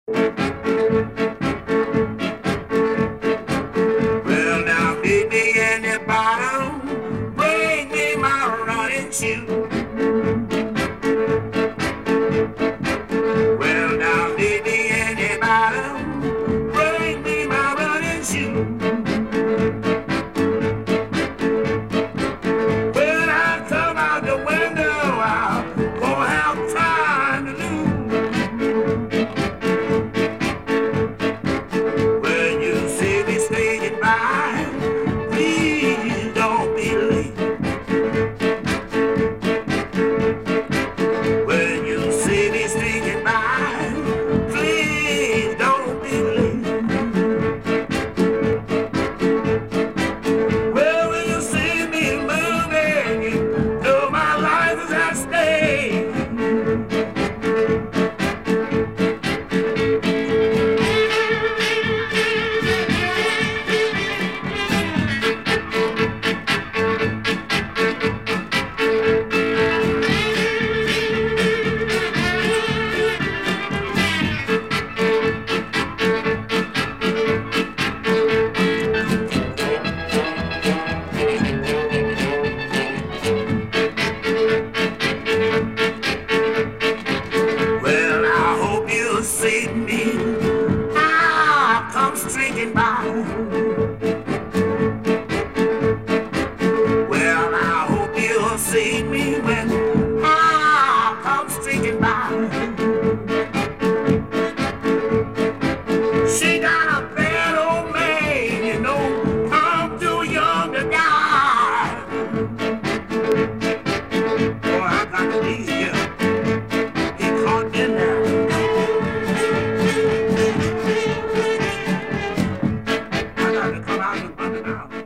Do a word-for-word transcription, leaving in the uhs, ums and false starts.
Well, now, baby, in the bottom, bring me my running shoe. Well, now, baby, in the bottom, bring me my running shoe. When I come out the window, I won't have time to lose. When you see me sneaking by, please don't be late. When you see me sneaking by, please don't be late. Well, when you see me moving, you know my life is at stake. Well, I hope you'll see me. I'll come streaking by. Well, I hope you'll see me when I come streaking by. She got a bad old man, you know, I'm too young to die. Boy, I got to leave here. He caught me now. I got to come out and run it out.